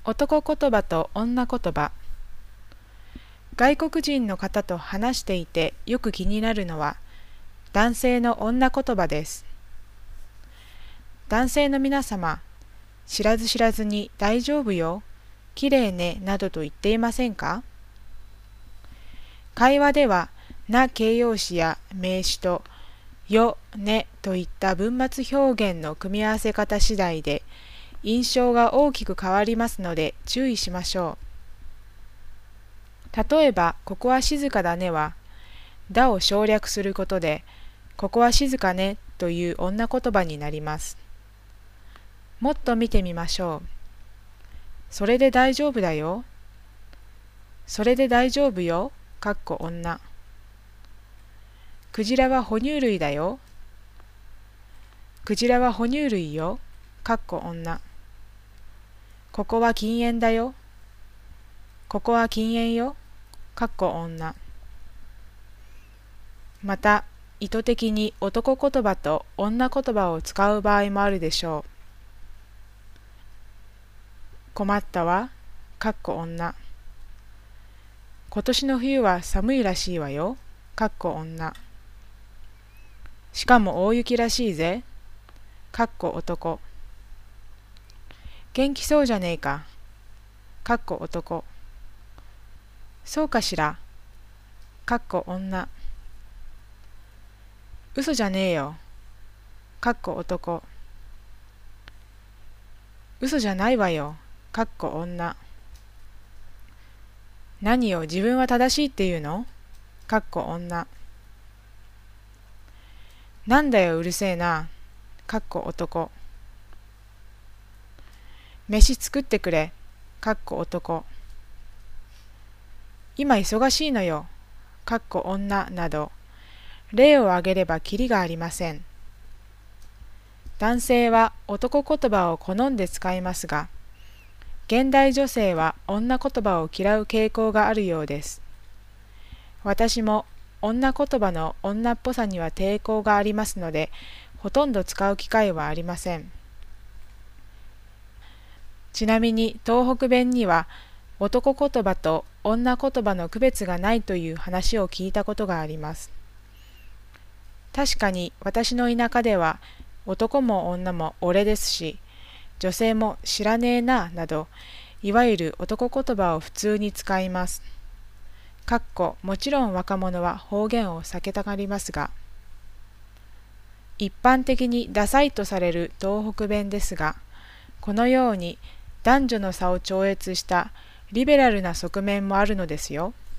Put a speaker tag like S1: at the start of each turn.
S1: 男言葉と女言葉。外国人の方と話していてよく気になるのは男性の女言葉です。男性の皆様、知らず知らずに大丈夫よ、きれいねなどと言っていませんか？会話ではな形容詞や名詞とよ、ねといった文末表現の組み合わせ方次第で印象が大きく変わりますので注意しましょう。例えば、ここは静かだねは、だを省略することで、ここは静かねという女言葉になります。もっと見てみましょう。それで大丈夫だよ。それで大丈夫よ、かっこ女。クジラは哺乳類だよ。クジラは哺乳類よ、かっこ女。ここは禁煙だよ。ここは禁煙よ、かっこ女。また、意図的に男言葉と女言葉を使う場合もあるでしょう。困ったわ、かっこ女。今年の冬は寒いらしいわよ、かっこ女。しかも大雪らしいぜ、かっこ男。元気そうじゃねえか、かっこ男。そうかしら、かっこ女。嘘じゃねえよ、かっこ男。嘘じゃないわよ、かっこ女。何よ、自分は正しいっていうの、かっこ女。なんだよ、うるせえな、かっこ男。飯作ってくれ、かっこ男。今忙しいのよ、かっこ女など、例を挙げればきりがありません。男性は男言葉を好んで使いますが、現代女性は女言葉を嫌う傾向があるようです。私も女言葉の女っぽさには抵抗がありますので、ほとんど使う機会はありません。ちなみに東北弁には男言葉と女言葉の区別がないという話を聞いたことがあります。確かに私の田舎では男も女も俺ですし、女性も知らねえななど、いわゆる男言葉を普通に使います。もちろん若者は方言を避けたがりますが、一般的にダサいとされる東北弁ですが、このように男女の差を超越したリベラルな側面もあるのですよ。